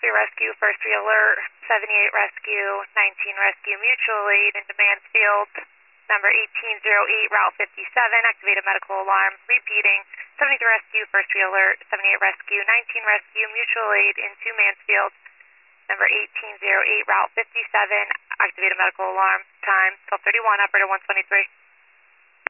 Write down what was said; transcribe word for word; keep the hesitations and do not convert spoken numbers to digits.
three Rescue, first re-alert, seventy-eight Rescue, nineteen Rescue, mutual aid into Mansfield, number eighteen oh eight, Route fifty-seven, activated medical alarm, repeating, seventy-three Rescue, first re-alert, seventy-eight Rescue, nineteen Rescue, mutual aid into Mansfield, number eighteen oh eight, Route fifty-seven, activated medical alarm, time twelve thirty-one, operator one twenty-three.